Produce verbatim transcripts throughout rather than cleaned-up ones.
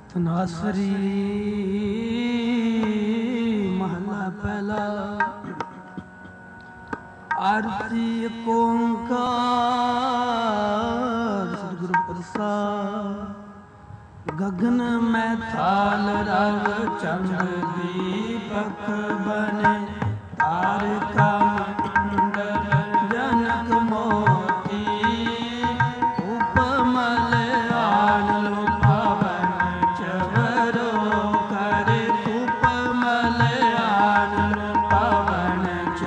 ਧਨਾਸਰੀ ਮਹਲਾ ਪਹਿਲਾ। ਆਰਤੀ ਏਕ ਓੰਕਾਰ ਸਤਿਗੁਰੂ ਪ੍ਰਸਾਦ। ਗਗਨ ਮੈਂ ਥਾਲ ਰਵ ਚੰਦ ਦੀਪਕ ਬਨੇ। ਤਾਰਿਕਾ ਮੰਡਲ ਜਨਕ ਮੋਤੀ। ਉਪਮਲ ਆਨਲੋ ਪਵਨ ਚਵਰੋ ਕਰੇ। ਉਪਮਲ ਆਨਲੋ ਪਵਨ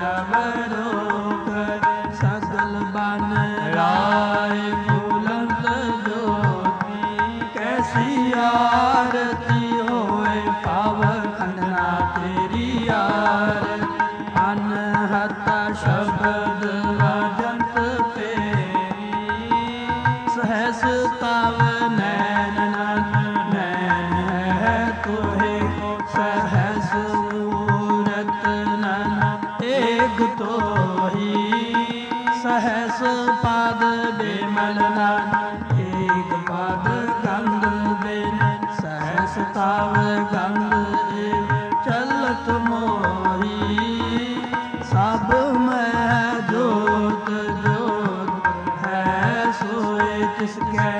ਚਵਰੋ ਕਰੇ। ਸਗਲ ਬਨ ਰਾਏ ਬੁਲੰਦ ਜੋਤੀ। ਕੈਸੀ ਆਰਤੀ ਹੋਏ ਪਾਵ ਖੰਡਨਾ ਤੇਰੀ ਆਰਤੀ। ਅਨਹਤ ਸ਼ਬਦ ਰਾਜੰਤ ਤੇਰੀ। ਸਹਸ ਤਵ ਨੈਣ ਨੈਣ ਹੈ ਤੋਹਿ। ਸਹਸ ਮੂਰਤ ਨਨ ਏਕ ਤੋਹੀ। ਸਹਸ ਪਦ ਬਿਮਲ ਨਨ ਏਕ ਪਦ ਗੰਧ ਬਿਨ। ਸਹਸ ਤਵ ਗੰਧ ਏਵ ਚਲਤ ਮੋਹੀ। ਸਭ ਮੈਂ ਜੋਤ ਜੋਤ ਹੈ ਸੋਇ ਤਿਸ ਕੈ।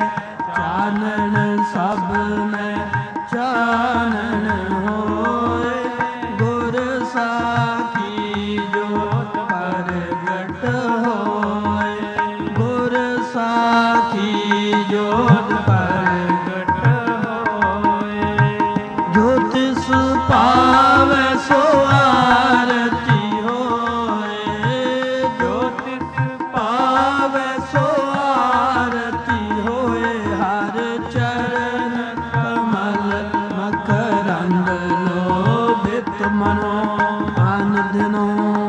ਚਾਨਣ ਸਭ ਮੈਂ ਚਾਨਣ ਹੋਏ। ਗੁਰ ਸਾਖੀ ਜੋਤ ਪ੍ਰਗਟ ਹੋਏ। ਗੁਰ ਸਾਖੀ ਜੋਤ ਪ੍ਰਗਟ ਹੋਏ। ਜੋ ਤਿਸ ਪਾਵੈ ਸੋ ਆਰਤੀ ਹੋਏ। ਜੋ ਤਿਸ ਪਾਵੈ ਸੋ ਆਰਤੀ ਹੋਏ। ਹਰ ਚਰਨ ਕਮਲ ਮਕਰੰਦ ਲੋਭਿਤ ਮਨੋ। ਅਨ ਦਿਨੋ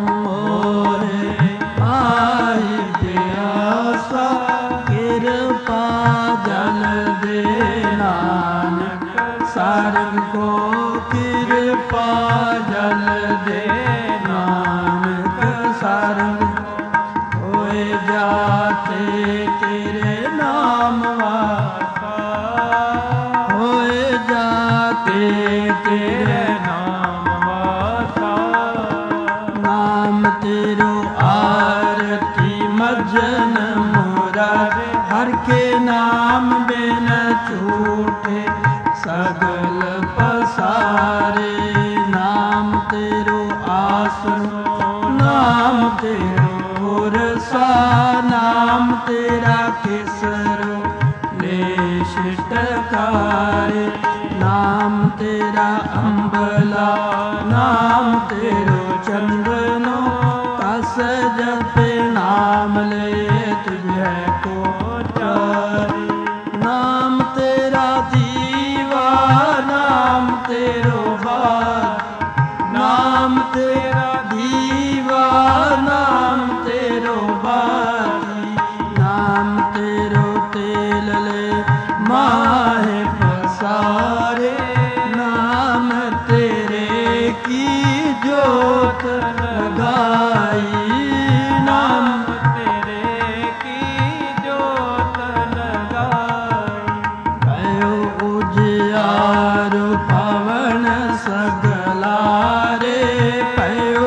ਹੋਏ ਆਈ ਪਿਆਸਾ। ਕਿਰਪਾ ਜਲ ਦੇ ਨਾਨਕ। ਸਾਰੰਗ ਕੋ ਕਿਰਪਾ ਜਲ ਦੇ ਨਾਨਕ। ਸਾਰੰਗ ਹੋਏ ਜਾਤੇ ਤੇਰੇ ਨਾਮ ਵਾਸਾ। ਹੋਏ ਜਾਤੇ ਤੇਰੇ ਨਾਮ ਵਾਸਾ। ਨਾਮ ਤੇਰੋ ਆਰਤੀ ਮਜਨ ਮੁਰਾਰੇ। ਹਰ ਕੇ ਨਾਮ ਬਿਨ ਝੂਠੇ ਸਗਲ ਪਸਾਰੇ। ਨਾਮ ਤੇਰੋ ਆਸਨ ਨਾਮ ਤੇਰੋ ਰਸਾ। ਨਾਮ ਤੇਰਾ ਕਿਸਰੋ ਲੇਸ਼ ਟਕਾਰੇ। ਨਾਮ ਤੇਰਾ ਅੰਬਲਾ ਨਾਮ ਤੇਰੋ ਚੰਦਨੋ। ਕਸ ਜਪੇ ਨਾਮ ਲੈ ਤੁਝੈ ਕੋ ਚਾਰੇ। ਨਾਮ ਤੇਰਾ ਦੀਵਾ ਨਾਮ ਤੇਰੋ ਬਾਰ। ਨਾਮ ਤੇਰਾ ਦੀਵਾ ਨਾਮ ਤੇਰੋ ਬਾਤੀ। ਨਾਮ ਤੇਰੋ ਤੇਲ ਲੈ ਮਾਹੇ ਪਸਾਰੇ। ਨਾਮ ਤੇਰੇ ਕੀ ਜੋਤ ਲਗਾਈ। ਨਾਮ ਤੇਰੇ ਕੀ ਜੋਤ ਲਗਾਈ। ਕਯੋ ਉਜਿਆਰ ਪਵਨ ਸਗਲਾਰੇ। ਪਇਓ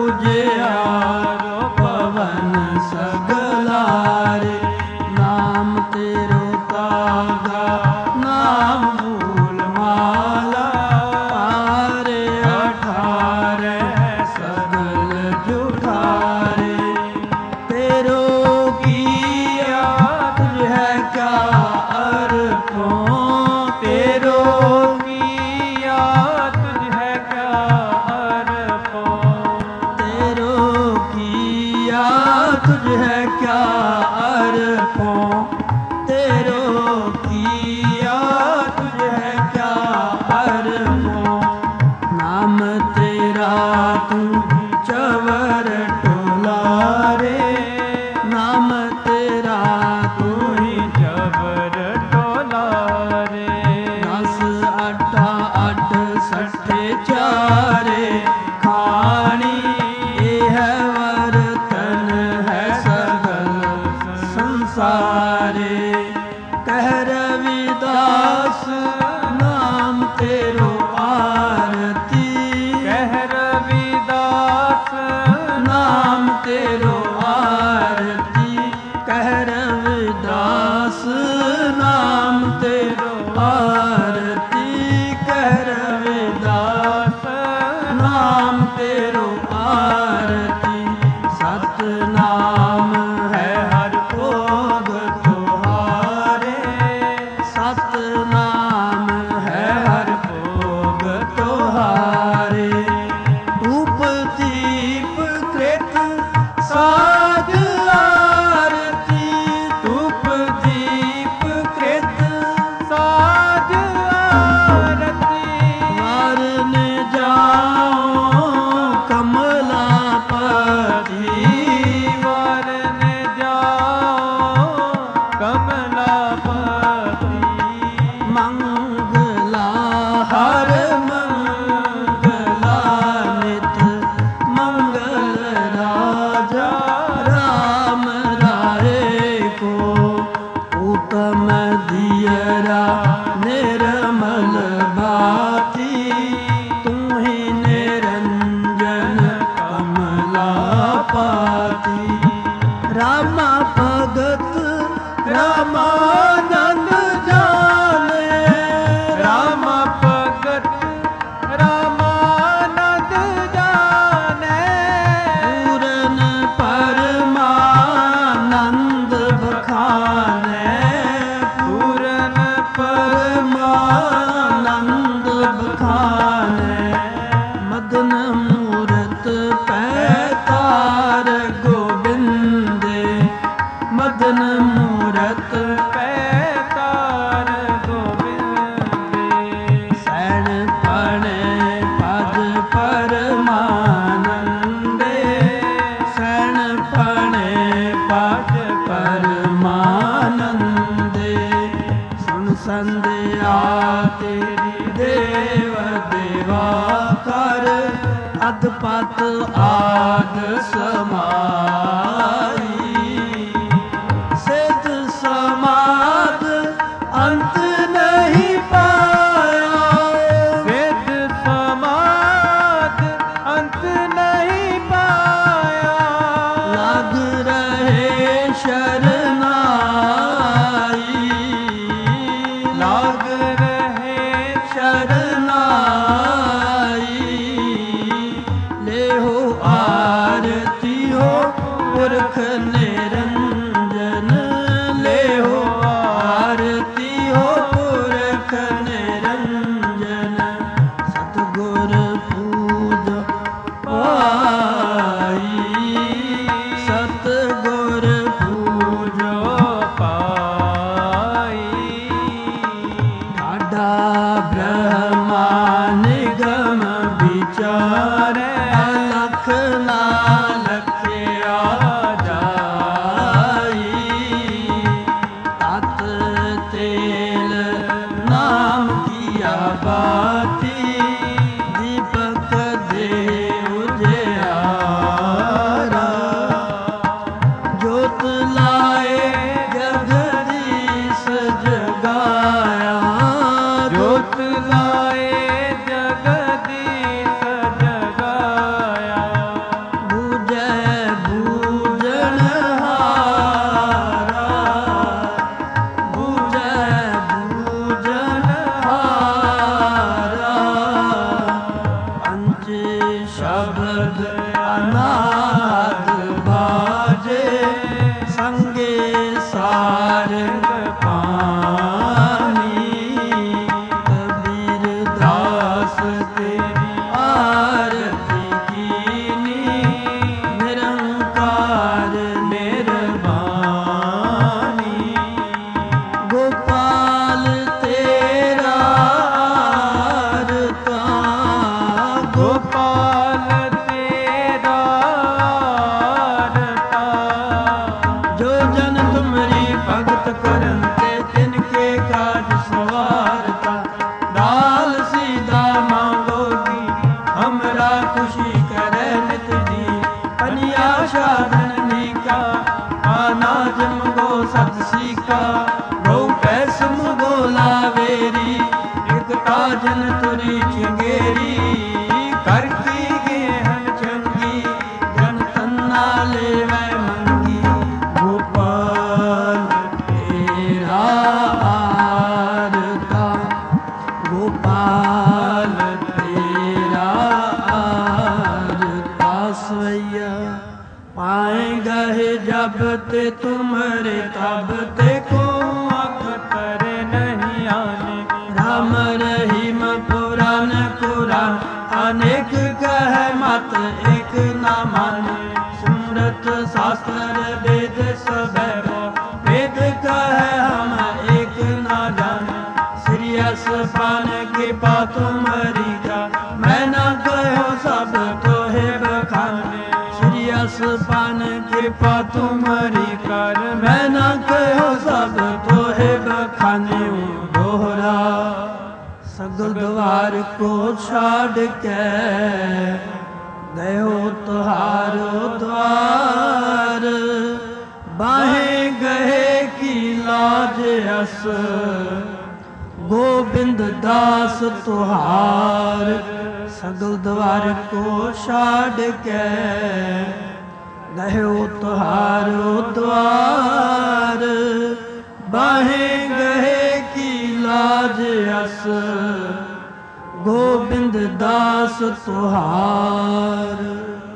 ਉਜਿਆਰ ਪਵਨ ਸਗਲਾਰੇ। ਨਾਮ ਤੇਰੋ ਤਾਗਾ ਨਾਮ ਮੂਲ ਮਾਲਾ। ਪਾਰੇ ਅਠਾਰੇ ਸਗਲ आरती कर रविदास नाम तेरो आरती सतनाम है हर भोग तुहारे सतनाम है हर भोग तुहारे धूप दीप कृत साज आरती धूप दीप कृत साज आरती वारन जाओ कमलापति वारन जाओ कमलापति मंगला हर मंगला नित मंगल राजा राम राय को उत्तम दियरा निर्मल भाति तुम्ही निरंजन कमलापति रामा भगत रामानंद जाने रामा भगत रामानंद जाने पूरन परमानंद बखाने पूरन परमानंद बखाने मदन मूरत पैतार गोबिंदे मदन मूरत पैतार गोबिंदे सैन पणे पद परमानंदे सैन पणे पद परमानंदे सुन संध्या तेरी देव देवा कर अधपत आद समाई सिद्ध समाद अंत नहीं पाया सिद्ध समाद अंत नहीं पाया लग रहे शरनाई लग रहे शरनाई ले हो आरती हो पुरख निरंजन ले हो आरती हो पुरख निरंजन सतगुर पूज पाई सतगुर पूजो पाई ठाडा ब्रह्मा निगम विचारे अलख ना लखया जाई तत तेल नाम किया बाती दीपक दे उजियारा जोत लाए जगदीश जगाया जोत लाए जगदीश जगाया बूझे बूझन हारा बूझे बूझन हारा पंच शब्द अनाद बाजे संगे सारंग पानी कबीर दास तेरी आरती कीनी निरंकार निर्वाणी गोपाल तेरा आरता गोपाल तेरा आरता जो जन तुमरी भगत करन ते तिनके काज सवारता दाल सीधा मांगोगी हमरा खुशी करे नित दी पनिया साधन नीका अनाज मगो सत सीका गौ पैस मगो लावेरी एक काजन तुरी चिंगेरी करती गे हम चंगी जन तन्ना ले वै मंगी गोपाल तेरा आरता राम रहीम पुराण कुरान अनेक कह मत एक न माने सुमरत शास्त्र वेद सब वेद कह हम एक न जाने श्री असपान कृपा तुम्हारी जा मैं न कहो सब तोहे बखाने श्री असपान कृपा तुम्हारी कर मैं न कहो सब तोहे बखाने दोहरा सगल द्वार को छाड़ के गयो तुहारो द्वार बाहे गए की लाज अस गोविंद दास तुहार सगल द्वार को छाड़ के गयो तुहारो द्वार बाहे गए की लाज अस गोविंद दास तुहार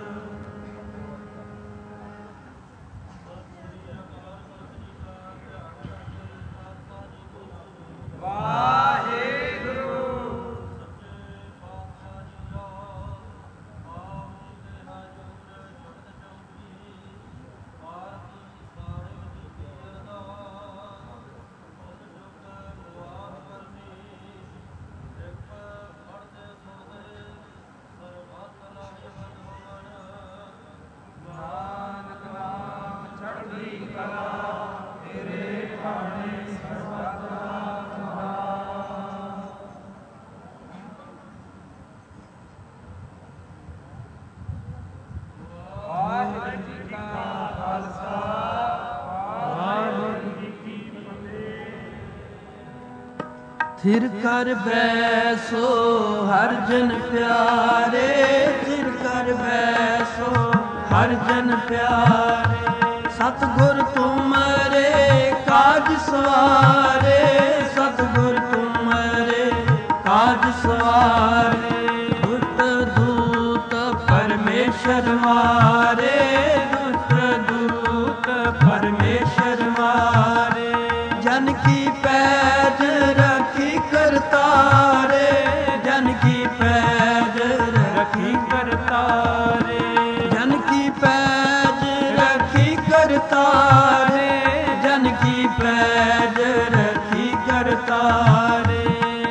थिर कर बैसो हर जन प्यारे थिर कर बैसो हर जन प्यारे सतगुर तुमरे काज सवारे सतगुर तुमरे काज सवारे दुष्ट दूत परमेश्वर मारे दुष्ट दूत परमेश्वर मारे जन की पैज रखी करतारे जन की पैज रखी करतारे जन की पैज रखी करतारे जन की पैज रखी करतारे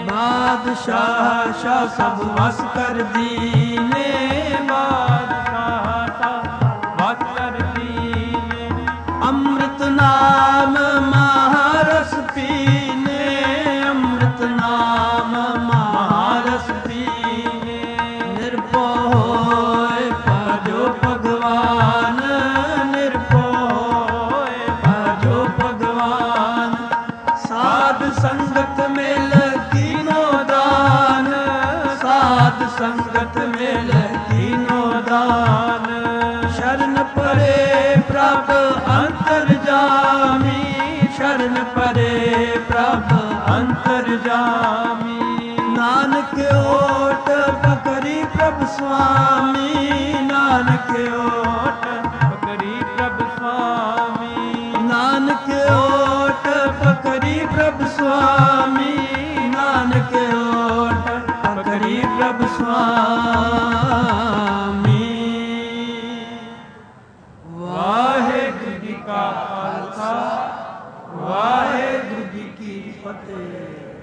बादशाह शाह सब वस कर दीने बादशाह वस कर दीने अमृत नाम महारस पीने अमृत नाम महारस पीने निर्भय होए भजो भगवान निर्भय होए भजो भगवान साध संगत में लकीनो दान साध संगत में लकीनो दान शरण परे प्रभ अंतर्जामी शरण परे प्रभ अंतर्जामी नानक ओट पकड़ी प्रभ स्वामी नानक ओट पकड़ी प्रभ स्वामी नानक ओट पकड़ी प्रभ स्वामी नानक ओट पकड़ी प्रभ स्वामी वाहेगुरु जी का खालसा वाहेगुरु जी की फतेह।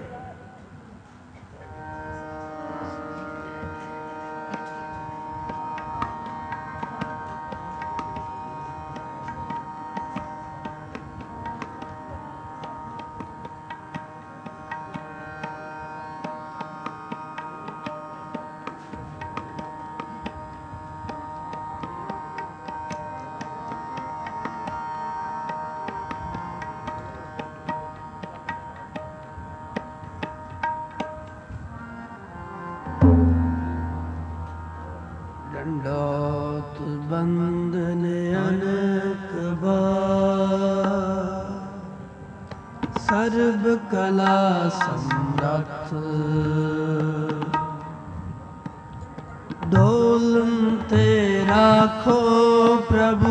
दंडोत बंदन अनक बार सर्व कला समरथ डोलम ते राखो प्रभु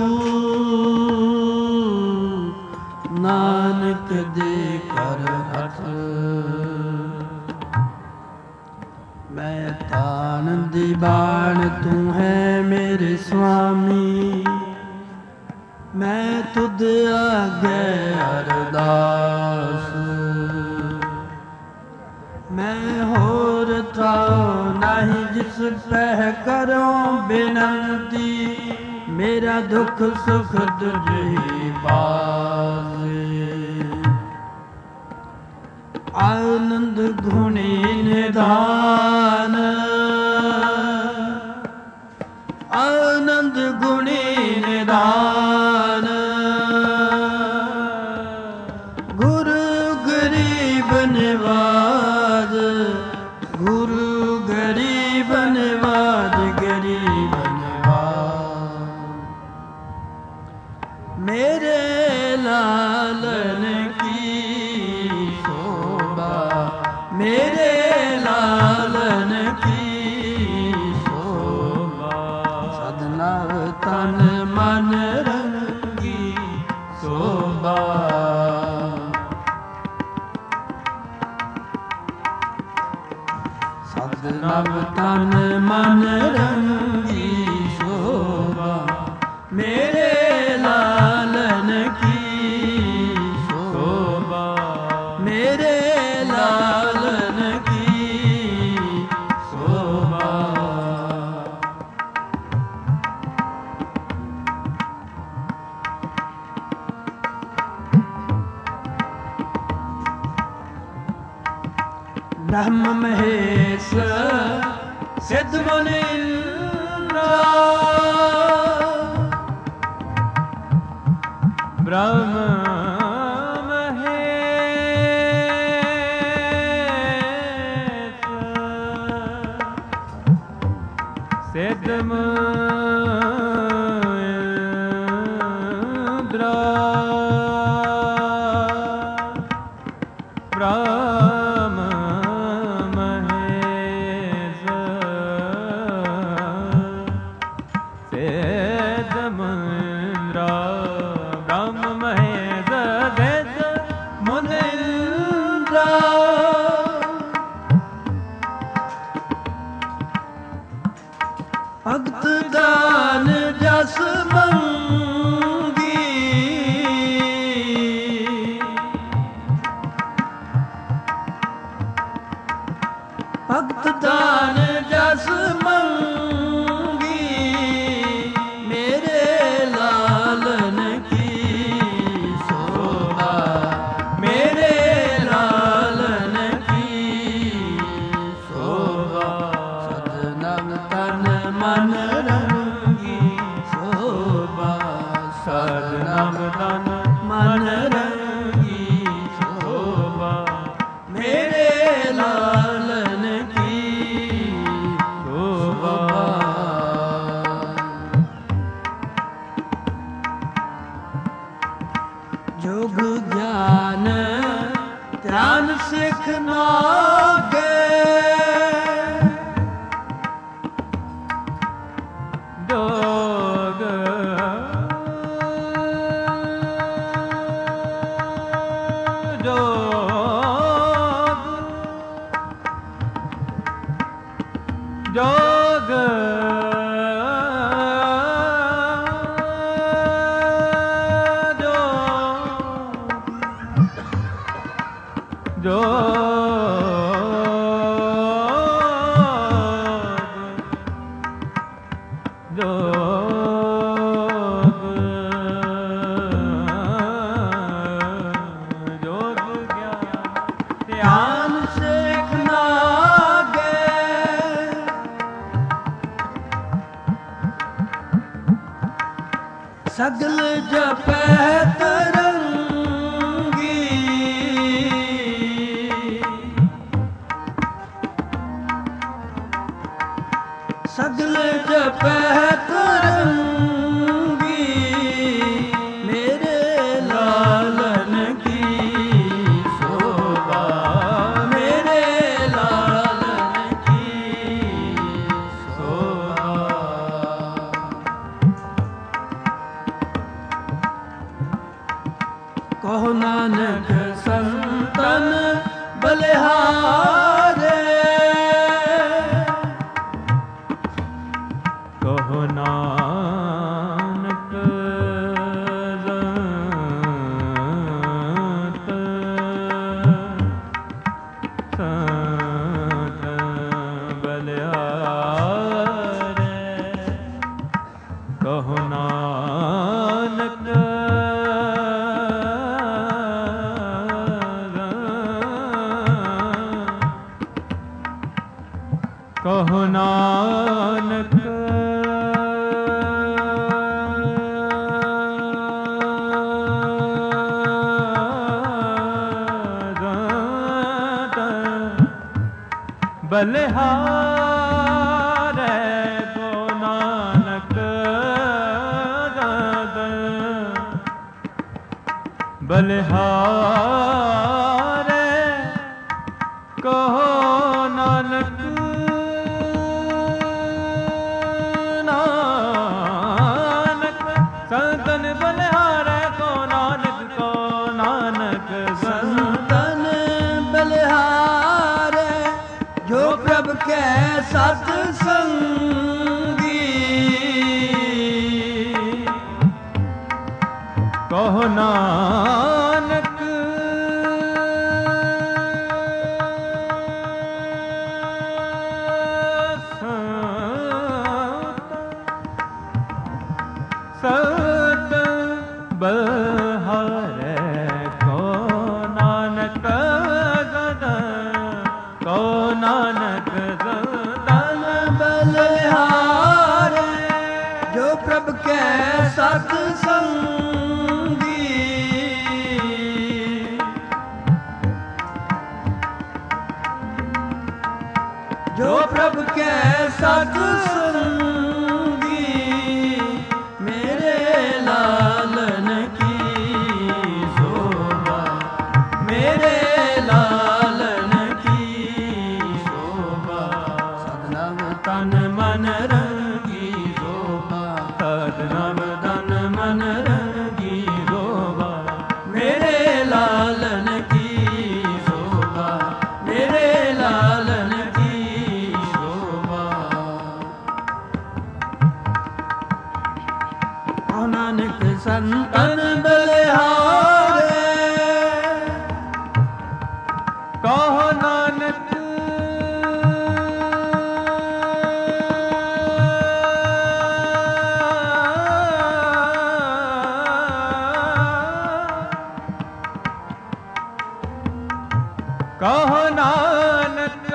नानक दे कर हथ ਦੀ ਬਾਣ ਤੂੰ ਹੈ ਮੇਰੇ ਸੁਆਮੀ, ਮੈਂ ਤੁਧ ਆਗੇ ਅਰਦਾਸ। ਮੈਂ ਹੋਰ ਥਾਉ ਨਹੀਂ ਜਿਸ ਪਹਿ ਕਰੋ ਬੇਨੰਤੀ, ਮੇਰਾ ਦੁੱਖ ਸੁਖ ਤੁਝੀ ਪਾਸੇ। ਆਨੰਦ ਗੁਣੀ ਨਿਧਾਨ, ਆਨੰਦ ਗੁਣੀ ਨਿਧਾਨ, ਗੁਰੂ ਗਰੀਬ ਨਿਵਾਜ, ਗੁਰੂ ਗਰੀਬ ਨਿਵਾਜ, ਗਰੀਬ ਨਿਵਾਜ। ਮੇਰੇ ਲਾਲਨ ਕੀ ਸ਼ੋਭਾ, ਮੇਰੇ ਲਾਲਨ ਕੀ ਸ਼ੋਭਾ। ਸਦਨਾ ਤਨ ਮਨ ਰੰਗੀ ਸ਼ੋਭਾ, ਸਦਨਵ ਤਨ ਮਨ ਰੰਗੀ ਸ਼ੋਭਾ। ਮੇਰੇ ਲਾਲਨ ਕੀ ਸ਼ੋਭਾ, ਮੇਰੇ ਲਾਲਨ ਕੀ ਸ਼ੋਭਾ। ਬ੍ਰਹਮ ਮਹੇਸ਼ ਸਿੱਧ ਮੁਨੀ ਇੰਦਰਾ, ਬ੍ਰਹਮ ਮਹੇਸ਼ ਸਿੱਧ ਮੁਨੀ ਇੰਦਰਾ, ਬ੍ਰਹਮ ਮਹੇਸ਼ ਸਿੱਧ ਮੁੰਦਰਾ, ਬ੍ਰਹਮ ਮਹੇਸ਼ ਸਿੱਧ ਮੁੰਦਰਾ। ਭਗਤ ਦਾਨ ਜਸ ਮੰਗੀ, ਭਗਤ ਦਾਨ ਜਸ ਮੰਗੀ। ਮੇਰੇ ਲਾਲਨ ਕੀ ਸ਼ੋਭਾ, ਮੇਰੇ ਲਾਲਨ ਕੀ ਸ਼ੋਭਾ। ਸਦਨਵ ਤਨ ਮਨ ਰੰਗੀ ਸ਼ੋਭਾ, ਸਦਨਵ ਤਨ ਮਨ ਰੰਗੀ ਸ਼ੋਭਾ। ਮੇਰੇ ਲਾਲਨ ਕੀ ਸ਼ੋਭਾ। ਜੋਗ ਗਿਆਨ ਧਿਆਨ ਸਿਖ ਨਾਗੇ, ਜੋਗ ਜੋਗ ਜੋਗ ਸਗਲ ਜਪੈ ਤਰੰਗੀ, ਸਗਲ ਜਪੈ ਤਰੰਗੀ। ਮੇਰੇ ਲਾਲਨ ਕੀ ਸ਼ੋਭਾ, ਮੇਰੇ ਲਾਲਨ ਕੀ ਸ਼ੋਭਾ। ਕਹੋ ਨਾਨਕ ਸੰਤਨ ਬਲਿਹਾਰੇ, ਕਹੋ ਨਾਨਕ ਬਲਿਹਾਰੈ ਕੋ ਨਾਨਕ ਦਾਦ ਬਲਿਹਾਰੈ ਕਹੋ ਨਾਨਕ ਨਾਨਕ ਸੰਤਨ ਬਲਿਹਾਰੈ ਕੋ ਨਾਨਕ ਕੋ ਨਾਨਕ ਸੰਤਨ ਬਲਿਹਾਰੈ ਜੋ ਪ੍ਰਭ ਕੈ ਸਤ ਸੰਗੀ ਕਹੋ ਨਾਨਕ ਸਤ ਬਲਿਹਾਰੈ ਕੋ ਨਾਨਕ ਸਤ ਕੋ ਨਾਨਕ ਸੰਤਨ ਬਲਿਹਾਰੈ ਜੋ ਪ੍ਰਭ ਕੈ ਸਤ ਸੰਗੀ ਜੋ ਪ੍ਰਭ ਕੈ ਸਤ ਸੰਗੀ ਮੇਰੇ ਲਾਲਨ ਕੀ ਸੋਭਾ ਮੇਰੇ ਲਾਲਨ ਕੀ ਸੋਭਾ ਸਤਨਾਮ ਤਨ ਮਨ ਰੰਗੀ ਸੋਭਾ ਸਤਨਾਮ ਤਨ ਮਨ ਰੰਗੀ ਸੋਭਾ ਮੇਰੇ ਲਾਲਨ ਕੀ ਸੋਭਾ ਮੇਰੇ ਲਾਲਨ ਕੀ ਸੋਭਾ ਕਹੋ ਨਾਨਕ ਸੰਤਨ ਬਲਿਹਾਰੈ ਕਹੋ ਨਾਨਕ ਕਹੋ ਨਾਨਕ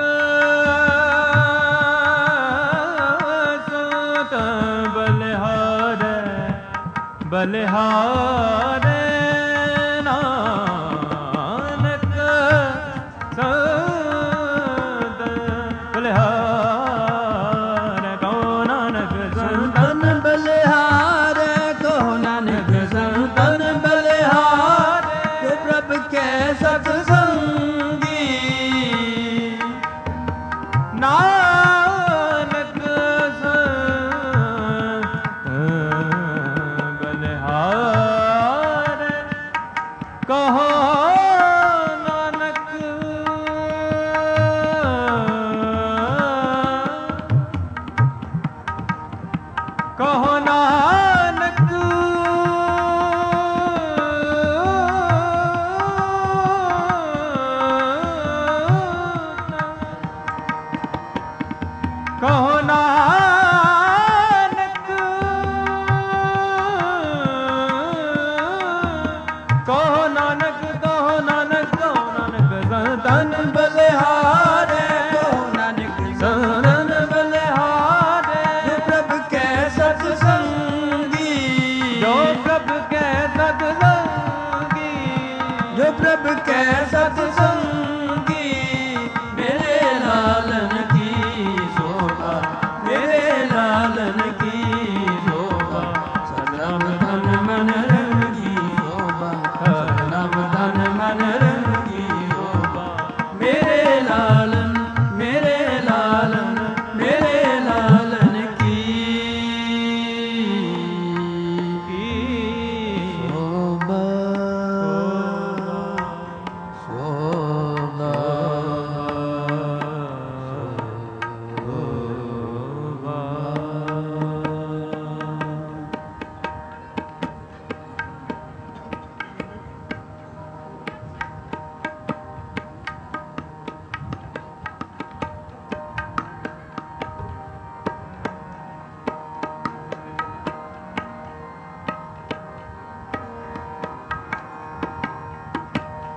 ਸੰਤ ਬਲਿਹਾਰੈ ਬਲਿਹਾਰੈ ਨਾਨਕ ਸੰਤ ਬਲਿਹਾਰੈ ਕਹੋ ਨਾਨਕ ਸੰਤਨ ਬਲਿਹਾਰੈ ਕਹੋ ਨਾਨਕ ਸੰਤਨ ਬਲਿਹਾਰੈ ਜੋ ਪ੍ਰਭ ਕੈ ਸਤ ਸੰਗੀ ਨਾਨਕ ਸੰਤ ਬਲਿਹਾਰੈ ਕਹੋ ਨਾਨਕ ਕਹੋ ਨਾਨਕ ਕਹੋ ਨਾਨਕ ਕਹੋ ਨਾਨਕ ਕਹੋ ਨਾਨਕ ਕਹੋ ਨਾਨਕ ਸੰਤਨ ਬਲਿਹਾਰੈ ਕਹੋ ਨਾਨਕ ਸੰਤਨ ਬਲਿਹਾਰੈ ਜੋ ਪ੍ਰਭ ਕੈ ਸਤ ਸੰਗੀ ਜੋ ਪ੍ਰਭ ਕੈ ਸਤ ਸੰਗੀ ਜੋ ਪ੍ਰਭ ਕੈ ਸਤ ਸੰਗੀ ਮੇਰੇ ਲਾਲਨ ਕੀ ਸੋਭਾ ਮੇਰੇ ਲਾਲਨ ਕੀ ਸੋਭਾ ਸਤਨਾਮ ਧਨ ਮਨ ਰੰਗੀ ਸੋਭਾ ਸਤਨਾਮ ਧਨ ਮਨ ਰੰਗੀ ਸੋਭਾ ਮੇਰੇ ਲਾਲਨ ਮੇਰੇ ਲਾਲਨ ਮੇਰੇ ਲਾਲਨ ਕੀ ਸੋਭਾ ਸੋਭਾ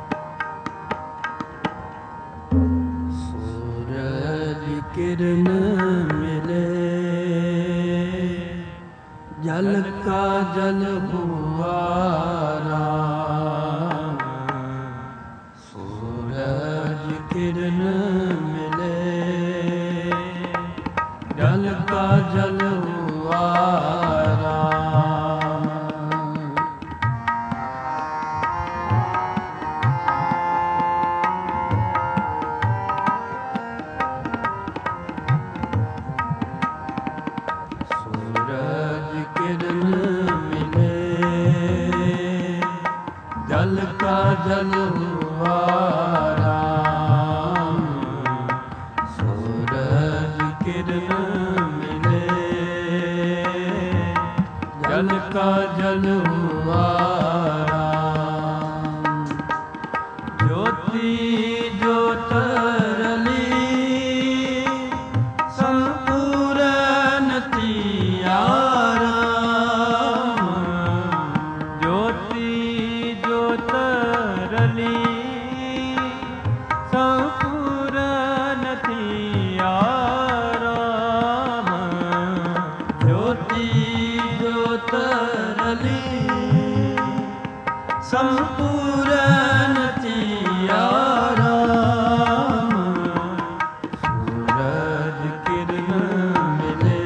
किरण जल का जल हुआ राम, सूरज किरण मिले, जल का जल हुआ राम। सूरज किरण मिले, जल का जल हुआ राम, सूरज किरण मिले, जल का जल हुआ राम। ज्योति ज्योत रली, संपूर्ण तिया राम, ज्योति ज्योत रली, संपूर्ण तिया राम, ज्योति ज्योत रली, संपूर्ण तिया राम, सूरज किरण मिले,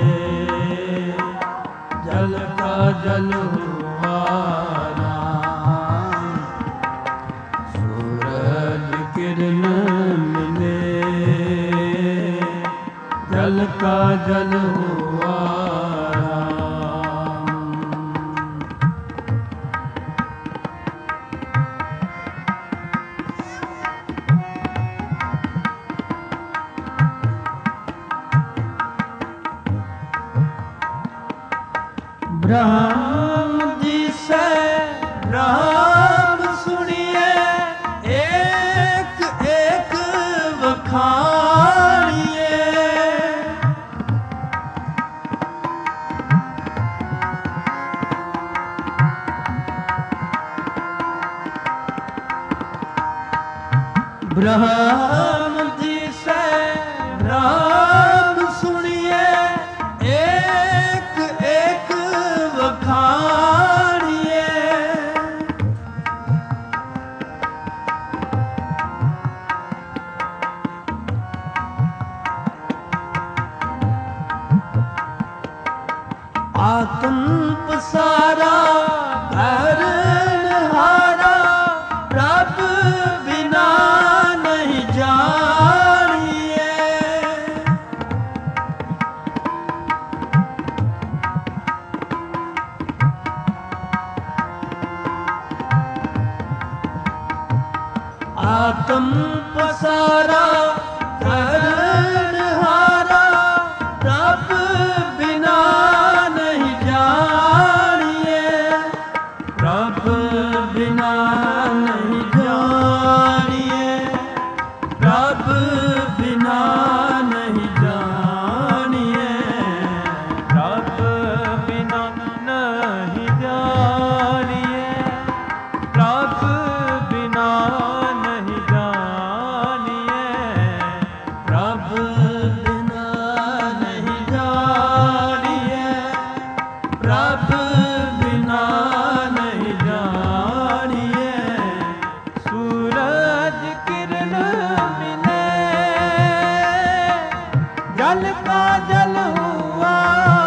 जल का जल हुआ राम, सूरज किरण मिले, जल का जल हुआ राम। ब्रह्म जी से राम सुनिए, एक एक वखानिए, ब्रह्म जी से राम सुनिए, एक एक वखानिए, आत्म पसारा हारा, प्रभ बिना नहीं जानिए, आत्म पसारा हारा, प्रभ बिना नहीं जानिए, प्रभ बिना नहीं जानिए, प्रभ बिना नहीं जानिए, प्रभ बिना नहीं जानिए, प्रभ बिना नहीं जानिए, प्रभ बिना नहीं जानिए, प्रभ बिना नहीं जानिए, सूरज किरण मिले, जल का जल हुआ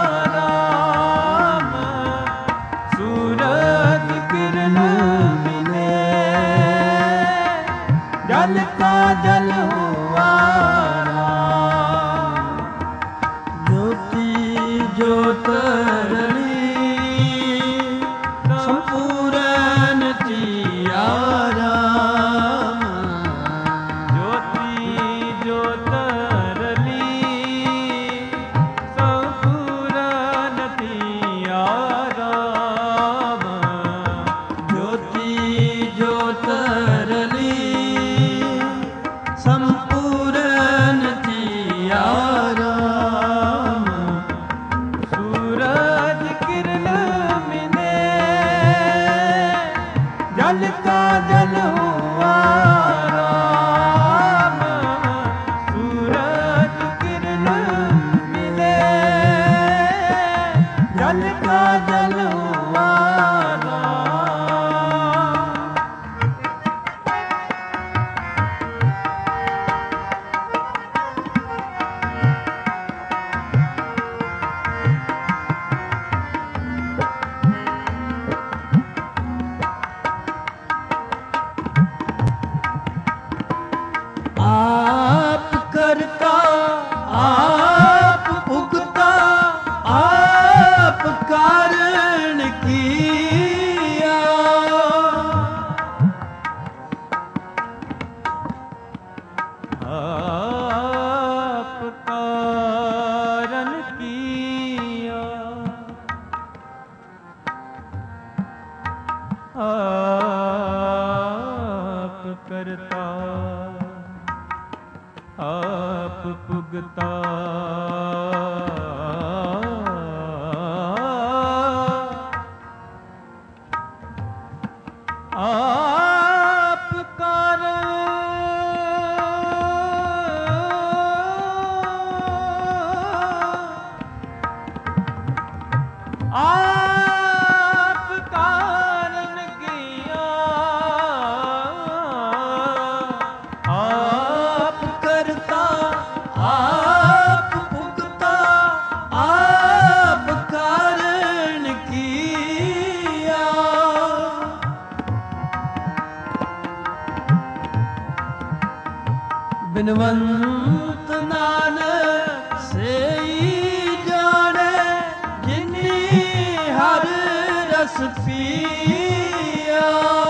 राम, सूरज किरण मिले, जल का जल हुआ राम। ज्योति ज्योत रली, संपूर्ण तिया राम, ज्योति ज्योत रली, संपूर्ण तिया राम, ज्योति ज्योत रली, संपूर्ण तिया राम, सूरज किरण मिले, जल का जल हुआ राम, सूरज आप पुगता आप कारण आप कारण किया आप करता आप भुगता आप कारण किया बिनवंत नानक से ही जाने जिन्नी हर रस पिया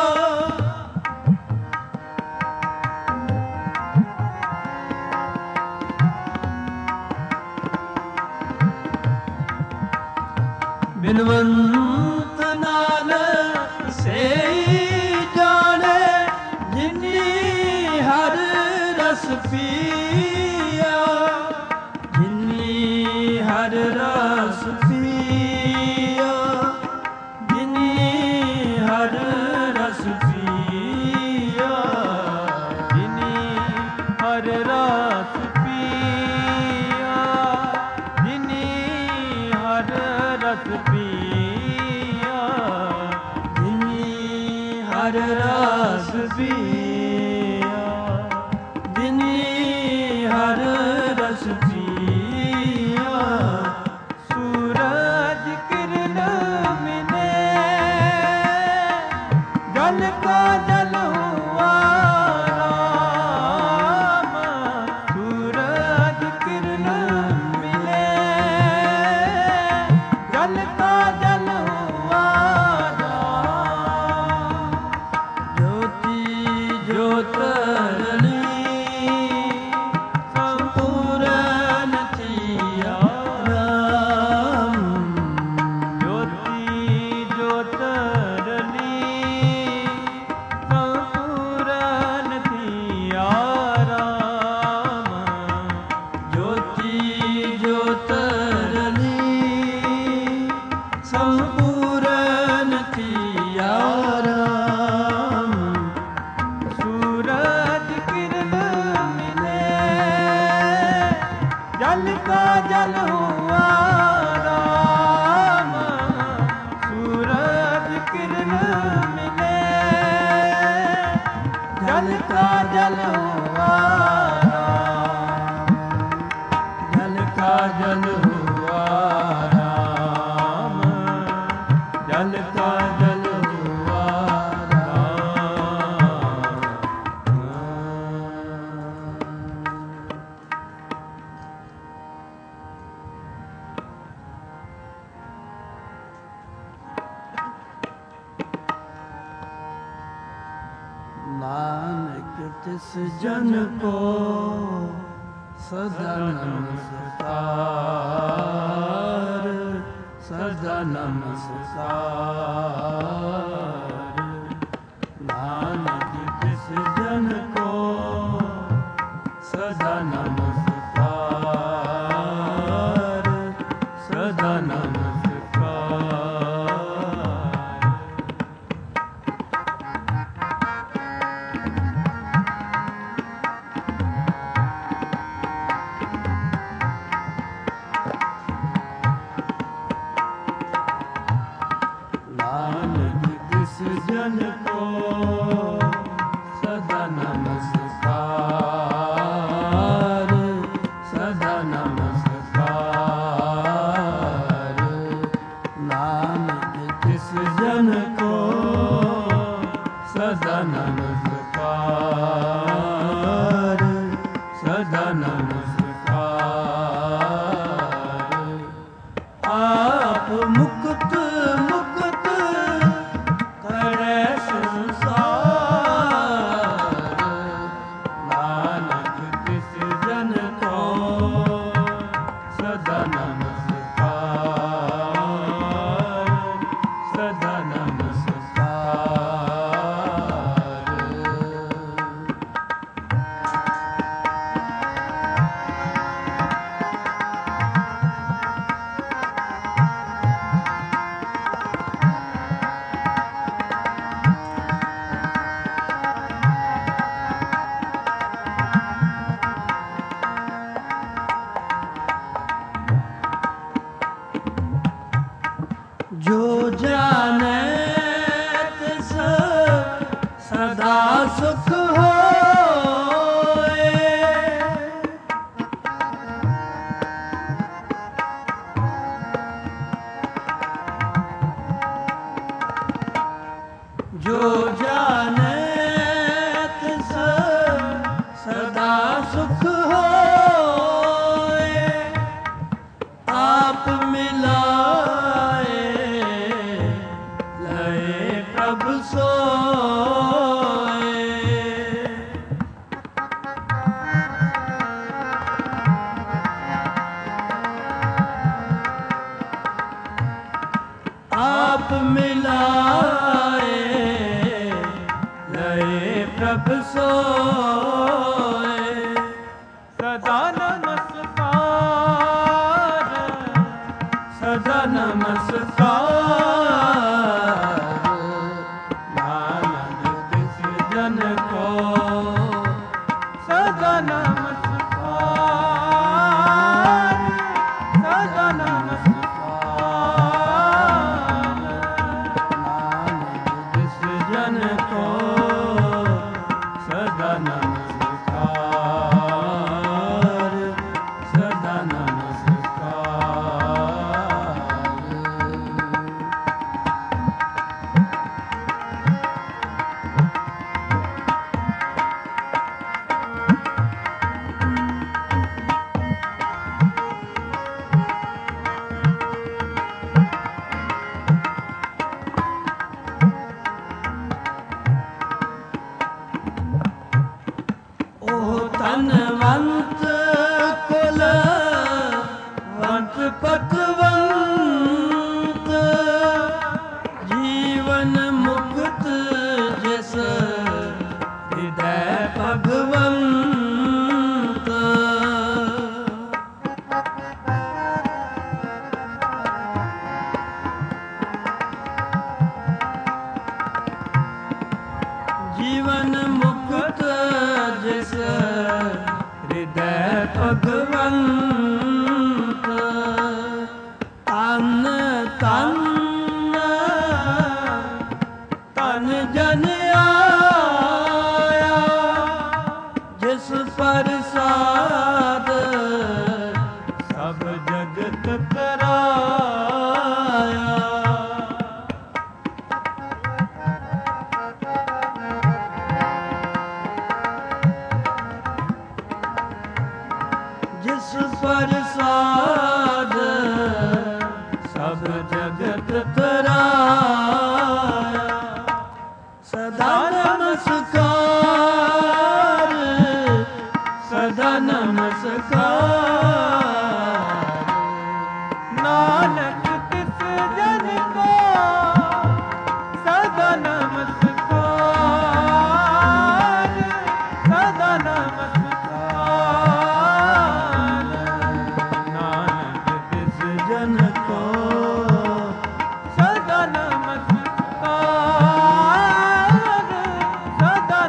बिनवंत नानक से ही जाने जिन्नी हर रस पिया जिन्नी हर रस पिया जिन्नी हर रस पिया जिन्नी हर रस पिया जिन्नी हर रस पिया जिन्नी हर रस पिया हर रस पिया सूरज किरण मिले जल का जल हुआ राम सूरज किरण मिले जल का जल हुआ राम ज्योति ज्योतरली जल का जल हुआ राम सूरज किरण मिले जल का जल हुआ राम जल का जल हुआ राम जल का जल हुआ नानक तिस जन को सदा नमस्कार सदा नमस्कार नानक तिस जन को सदा नमस्कार सदा नमस्कार जन को सदा नमस्कार सदा नमस्कार नानक किस जन को सदा नमस्कार सदा नमस्कार आप मुक्त मुक्त ਸਦਾ ਨਮਸਕਾਰ, ਸਦਾ ਨਮਸਕਾਰ, ਨਾਨਕ ਤਿਸ ਜਨ ਕੋ ਸਦਾ ਨਮਸਕਾਰ, ਸਦਾ ਨਮਸਕਾਰ, ਨਾਨਕ ਤਿਸ ਜਨ ਕੋ ਸਦਾ ਨਮਸਕਾਰ, ਸਦਾ ਧਨਵੰਤ ਕੁਲ ਵੰਤ ਪਤਵੰਤ, ਜੀਵਨ ਮੁਕਤ ਜਿਸ ਹਿਰਦੈ ਭਗਵੰਤ। ਜੀਵਨ ਮੁਕਤ ਜਿਸ ਹਿਰਦੈ ਭਗਵੰਤ, ਤਨ ਤਨ ਤਨ ਜਨ ਆਇਆ, ਜਿਸ ਪ੍ਰਸਾਦ ਸਭ ਜਗਤ ਤਰਾਇਆ। ਜਿਸ ਪ੍ਰਸਾਦ ਸਭ ਜਗਤ ਤਰਾਇਆ। ਸਦਾ ਨਮਸਕਾਰ, ਸਦਾ ਨਮਸਕਾਰ, ਨਾਨਕ ਤਿਸ ਜਨ ਕੋ ਸਦਾ ਨਮਸਕਾਰ, ਸਦਾ ਨਮਸਕਾਰ, ਨਾਨਕ ਤਿਸ ਜਨ ਕੋ ਸਦਾ ਨਮਸਕਾਰ, ਸਦਾ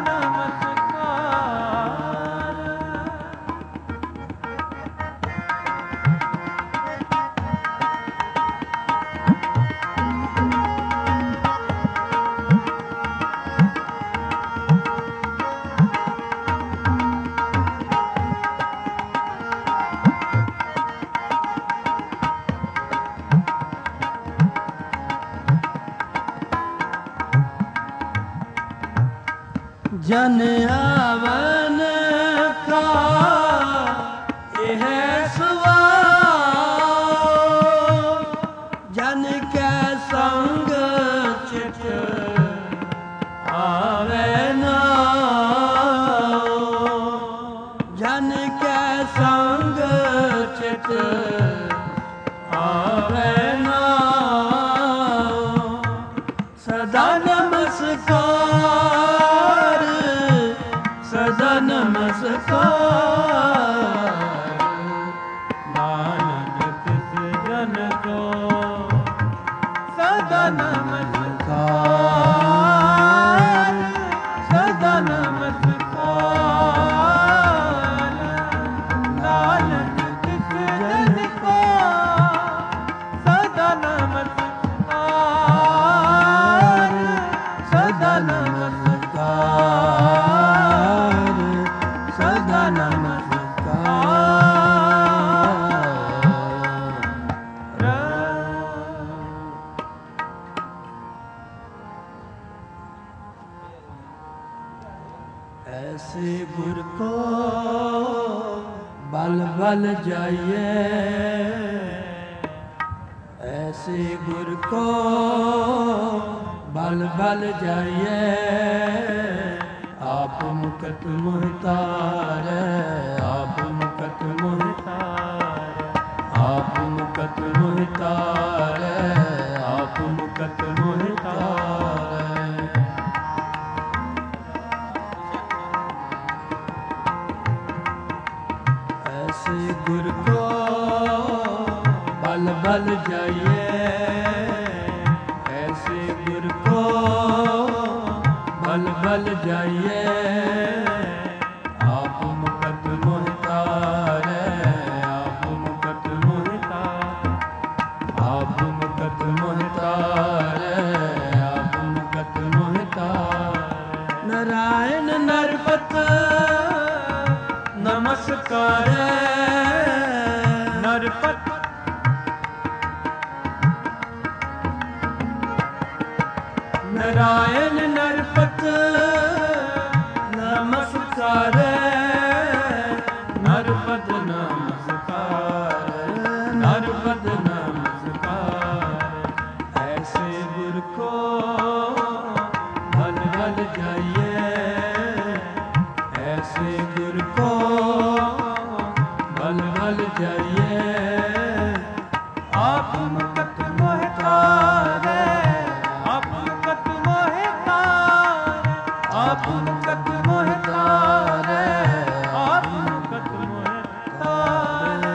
ਨਮਸਕਾਰ। ਜਨ ਆਵਨ ਕਾ ਇਹ ਸਵਾਲ, ਜਨ ਕੈ ਸੰਗ ਚਿਤ ਆਵੇ ਨਾਉ, ਜਨ ਕੈ ਸੰਗ ਚਿਤ ਆਵੇ ਨਾਉ। ਸਦਾ ਨਮਸਕਾਰ, ਸਦਾ ਨਮਸਕਾਰ, ਨਾਨਕ ਤਿਸ ਜਨ ਕੋ ਸਦਾ ਨਮਸਕਾਰ, ਸਦਾ ਨਮਸਕਾਰ, ਨਾਨਕ ਤਿਸ ਜਨ ਕੋ ਸਦਾ ਨਮਸਕਾਰ, ਸਦਾ ਨਮਸਕਾਰ, ਸਦਾ ਨਮਸਕਾਰ। ऐसे गुर को बल बल जाइए, ऐसे गुर को बल बल जाइए। आप मुकत मोहितारे, आप मुकत मोहितारे, आप मुकत मोहितारे, आप मुकत मोहितारे। ऐसे गुर को बल बल जाइए, ऐसे गुर को बल बल जाइए। आप मुकत मोह तारे, आप मुकत मोह तारे, आप मुकत मोह तारे, आप मुकत मोह तारे। नारायण नरपत नमस्कार, नरपत नारायण नरपत नमस्कार, नरपत नमस्कार, नरपत नमस्कार। ऐसे गुर को बल बल जाइए, ऐसे गुर को बल बल जाइए। आप मुकत मोह तारे, आप मुकत मोह तारे, आप मुकत मोह तारे, आप मुकत मोह तारे।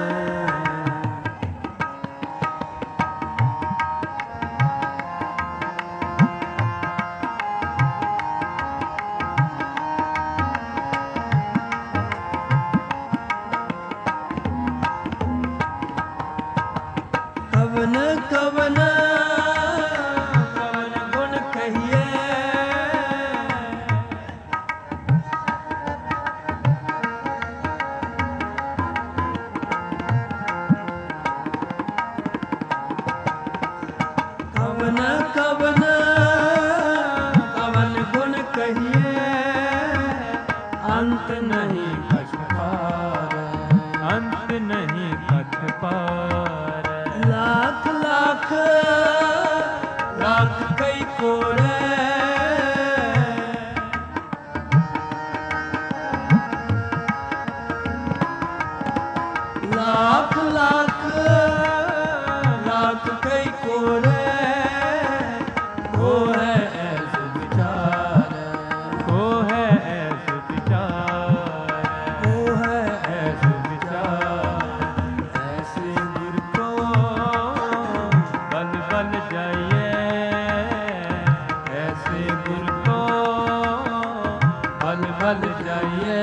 कवन कवन कवन गुण कहिए, कवन कवन कवन गुण कहिए। अंत नहीं कछ पार, अंत नहीं कछ पार। लाख लाख लाख कई कोरे, लाख लाख लाख कई कोरे। वो है ऐसे विचार, वो है ऐसे विचार, वो है ऐसे विचार। ऐसे गुर को बल बल जाइए, ऐसे गुर को बल बल जाइए।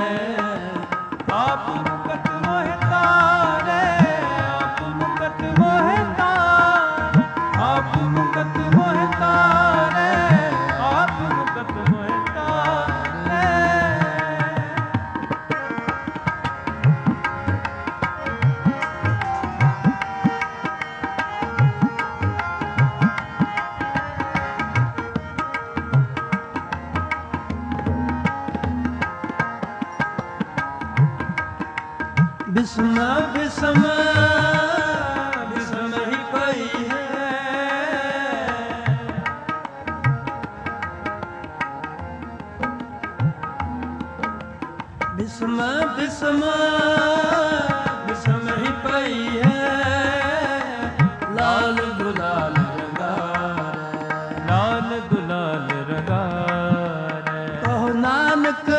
आप मुकत मोह तारे, आप मुकत मोह तारे, आप मुकत मोह तारे, आप मुकत मोह तारे। बिस्म बिस्म बिस्म ही पई है, बिस्म बिस्म बिस्म ही पई है। लाल गुलाल रंगार, लाल गुलाल रंगार। कहो नानक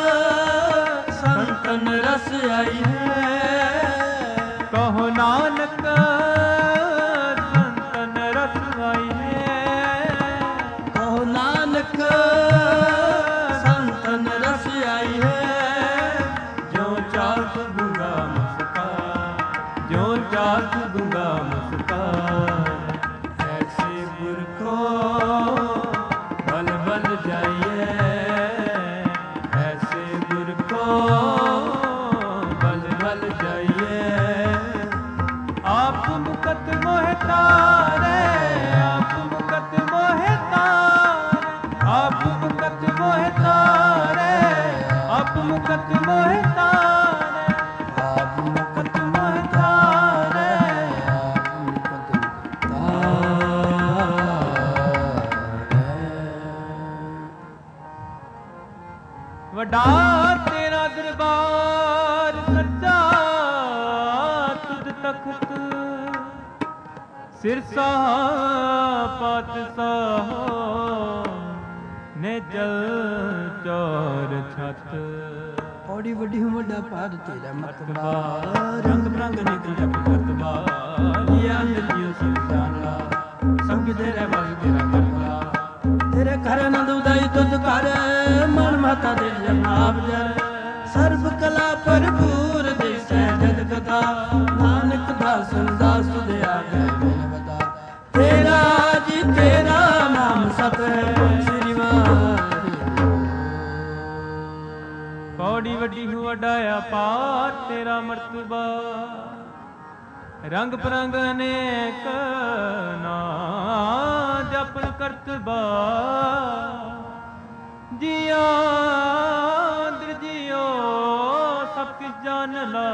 संतन रस आई है, कहो नानक संतन रस आई है। कहो नानक संतन रस आई है। जो चाक दूंगा मुस्कान, जो चाक दूंगा मुस्कान। ऐसे गुर को बल बल जाइए, ऐसे गुर को बल बल जाइए। आप मुकत मोह तारे, आप मुकत मोह तारे, आप मुकत मोह तारे, आप मुकत मोह तारे, आप मुकत मोह तारे, आप मुकत तारे। वडा तेरा दरबार सच्चा तुझ तख्त, सिरसा पातशाह ने जल चौर छत। ਪੌੜੀ ਵੱਡੀ ਵੱਡਾ ਪਾਰ ਤੇਰਾ ਮਤਬਾ ਰੰਗ ਬਰੰਗ ਨਿਕਲ ਜਪ ਕਰਤਬਾ ਲਿਆ ਜਿਉ ਸਭ ਜਾਣਲਾ ਸਭ ਕਿਤੇ ਰਹਿ ਵਸ ਤੇਰਾ ਕਰਤਬਾ ਤੇਰੇ ਘਰ ਆਨੰਦ ਉਦਾਈ ਤੁਧ ਕਰ ਮਨ ਮਾਤਾ ਦੇ ਜਨਾਬ ਜਰ ਸਰਬ ਕਲਾ ਭਰਪੂਰ ਦਿਸੈ ਜਦ ਕਥਾ ਨਾਨਕ ਦਾਸਨ ਦਾਸ ਤੁਧ ਆਗੇ ਮਿਲ ਬਤਾ ਤੇਰਾ ਜੀ ਤੇਰਾ ਨਾਮ ਸਤ ਹੈ ਸ੍ਰੀ ਵਾਹਿਗੁਰੂ ਪੌੜੀ ਵੱਡੀ ਹੂ ਵਡਾਇਆ ਪਾਰ ਤੇਰਾ ਮਰਤਬਾ ਰੰਗ ਪਰੰਗ ਅਨੇਕ ਨਾ ਜਪਨ ਕਰਤਬਾ ਜਿਉ ਅੰਦਰ ਜਿਉ ਸਭ ਕਿਛ ਜਾਣ ਲਾ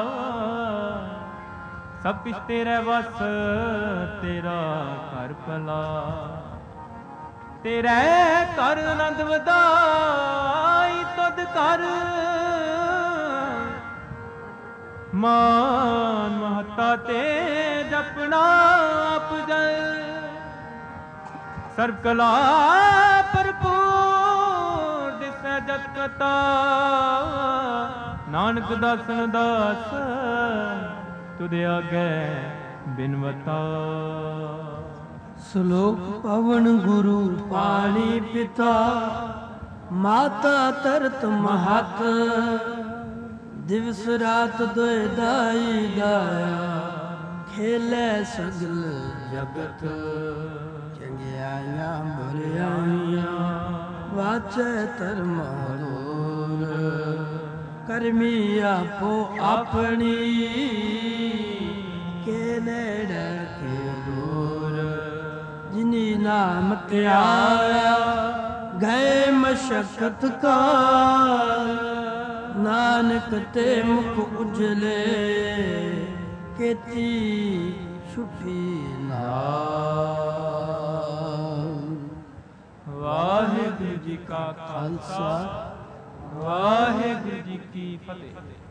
ਸਭ ਕਿਛ ਤੇਰੇ ਵਸ ਤੇਰਾ ਘਰ ਭਲਾ ਤੇਰੇ ਘਰ ਆਨੰਦ ਵਧਾਈ ਤੁਧ ਕਰ ਮਾਨ ਮਹਤਾ ਤੇ ਜਪਣਾ ਆਪ ਜੈ ਸਰਬ ਕਲਾ ਭਰਪੂਰ ਦਿਸੈ ਜਤ ਕਤਾ ਨਾਨਕ ਦਾਸਨ ਦਾਸ ਤੁਧ ਆਗੇ ਬਿਨਵਤਾ ਸ਼ਲੋਕ ਪਵਨ ਗੁਰੂ ਪਾਣੀ ਪਿਤਾ ਮਾਤਾ ਤਰਤ ਮਹਤ ਦਿਵਸ ਰਾਤ ਦੋਇ ਦਾਈ ਦਾਇਆ ਖੇਲੇ ਸਗਲ ਜਗਤ ਚੰਗਿਆਈਆਂ ਬੁਰਿਆਈਆਂ ਵਾਚੈ ਧਰਮ ਦੂਰ ਕਰਮੀ ਆਪੋ ਆਪਣੀ ਕੇ ਨੇੜੇ ਕੇ ਦੂਰ ਜਿਨੀ ਨਾਮ ਧਿਆਇਆ ਗਏ ਮਸ਼ਕਤ ਕਾਲ ਨਾਨਕ ਤੇ ਮੁਖ ਉਜਲੇ ਕੀਤੀ ਸੁਫੀ ਨਾਮ ਵਾਹਿਗੁਰੂ ਜੀ ਕਾ ਖਾਲਸਾ ਵਾਹਿਗੁਰੂ ਜੀ ਕੀ ਫਤਿਹ।